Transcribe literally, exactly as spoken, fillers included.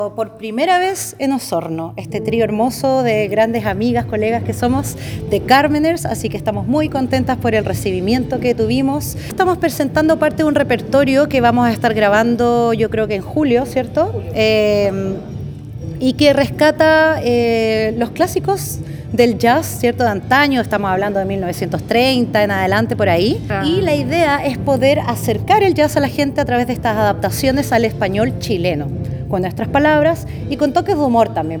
Por primera vez en Osorno, este trío hermoso de grandes amigas, colegas que somos de Carmeners, así que estamos muy contentas por el recibimiento que tuvimos. Estamos presentando parte de un repertorio que vamos a estar grabando yo creo que en julio, ¿cierto? Eh, y que rescata eh, los clásicos del jazz, ¿cierto? De antaño, estamos hablando de mil novecientos treinta en adelante por ahí. Ah. Y la idea es poder acercar el jazz a la gente a través de estas adaptaciones al español chileno, con nuestras palabras y con toques de humor también.